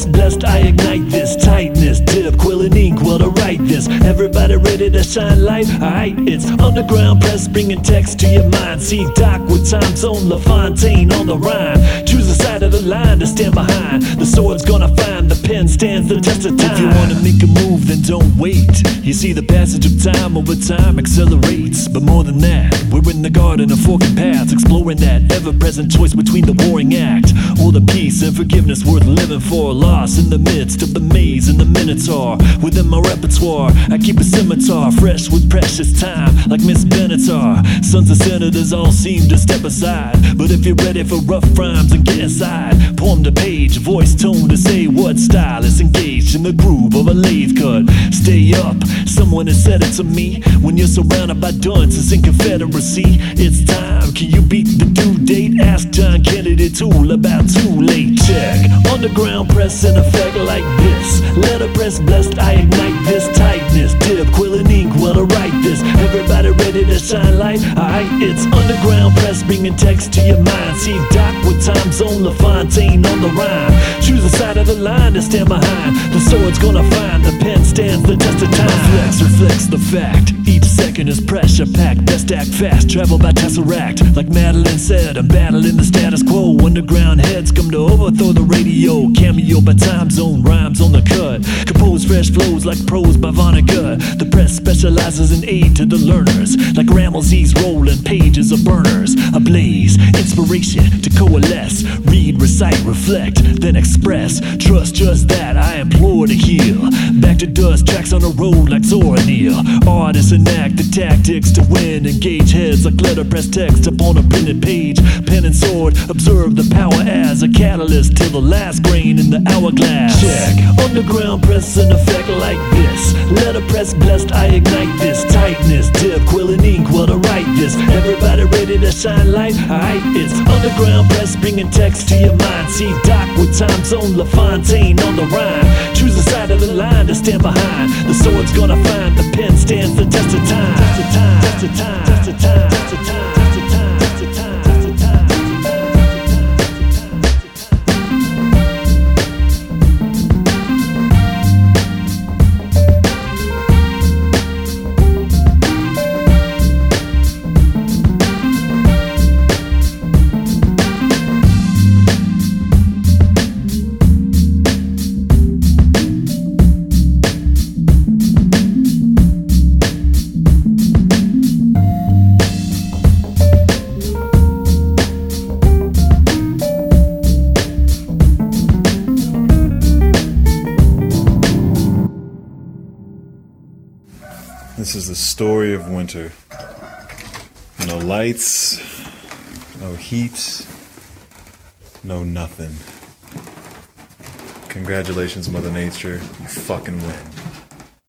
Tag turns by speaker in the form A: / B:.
A: press blessed, I ignite this tightness. Dip, quill and ink, well to write this. Everybody ready to shine light? Alright, it's underground press, bringing text to your mind. See Doc with time zone, LaFontaine on the rhyme. Choose the side of the line to stand behind. The sword's gonna find, the pen stands the test of time. If you wanna make a move, then don't wait. You see the passage of time over time accelerates. But more than that, we're in the garden of forking paths, exploring that ever-present choice between the warring act or the peace and forgiveness worth living for. Lost in the midst of the maze and the minotaur. Within my repertoire, I keep a scimitar fresh with precious time, like Miss Benatar. Sons of senators all seem to step aside, but if you're ready for rough rhymes and get inside, poem to page, voice tone to say what style is engaged in the groove of a lathe cut. Stay up, someone has said it to me. When you're surrounded by dunces in Confederacy, it's time. Can you beat the due date? Ask John Kennedy Toole about too late. Check. Underground press in effect like this. Letterpress blessed, I ignite this tightness. Dip, quill and ink, well to write this. Everybody ready to shine light? Alright, it's underground press, bringing text to your mind. See Doc with time zone, LaFontaine on the rhyme. Choose the side of the line to stand behind. The sword's gonna find, the pen stands the test of time. Flex reflects the fact, each second is pressure packed. Best act fast, travel by tesseract. Like Madeline said, I'm battling the status quo. Underground heads come to overthrow the radio. Cameo by time zone, rhymes on the cut. Compose fresh flows like prose by Vonnegut. The press specializes in aid to the learners, like Ramesses rolling pages of burners. Ablaze, inspiration to coalesce. Read, recite, reflect, then express. Trust just that, I implore to heal. Back to dust, tracks on the road like Zora Neale. Artists enact the tactics to win. Engage heads like letterpress text upon a printed page. Pen and sword, observe the power as a catalyst till the last grain in the hourglass. Check, underground press in effect like this. Letterpress blessed, I ignite this tightness. Dip, quill and ink, well to write this. Everybody ready to shine light? Alright, it's underground press, bringing text to your mind. See Doc with time zone, LaFontaine on the rhyme. Choose the side of the line to stand behind. The sword's gonna find, the pen stands the test of time. Test of time, test of time, test of time, test of time.
B: This is the story of winter. No lights, no heat, no nothing. Congratulations, Mother Nature. You fucking win.